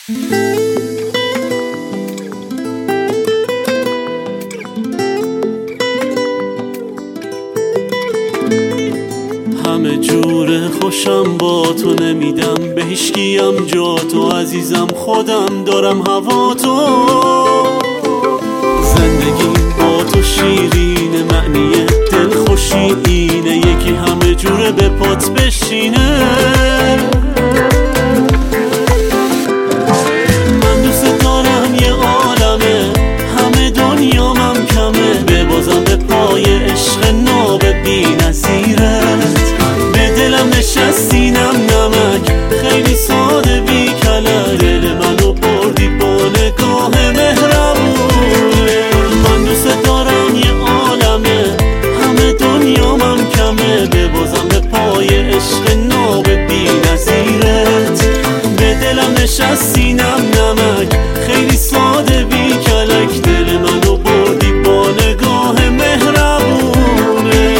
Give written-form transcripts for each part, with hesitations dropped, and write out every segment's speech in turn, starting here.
همه جور خوشم با تو نمیدم، به هیچکیم جا تو عزیزم، خودم دارم هوا تو. زندگیم با تو شیرینه، معنی دلخوشی اینه، یکی همه جوره به پات بشینه. من دوست دارم یه عالمه، همه دنیامم کمه، ببازم به پای عشق ناب بی نظیرت. به دلم نشستینم نمک، خیلی ساده بی کلک، دل منو بردی با نگاه مهربونه. من دوست دارم یه عالمه، همه دنیامم کمه، ببازم به پای عشق ناب بی نظیرت. به دلم نشستینم نمک، خیلی ساده بی کلک، دل منو بردی با نگاه مهربونه.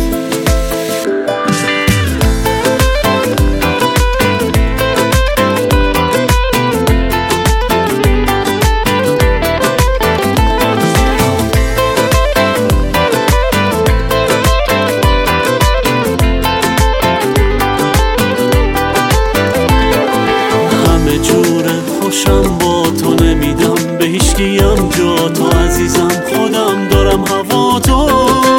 خوشم با تو نمیدم، به هیچکیم جا تو عزیزم، خودم دارم هوا تو.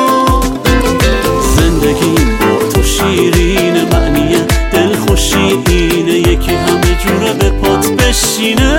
زندگیم با تو شیرینه، معنی دلخوشی اینه، یکی همه جوره به پات بشینه.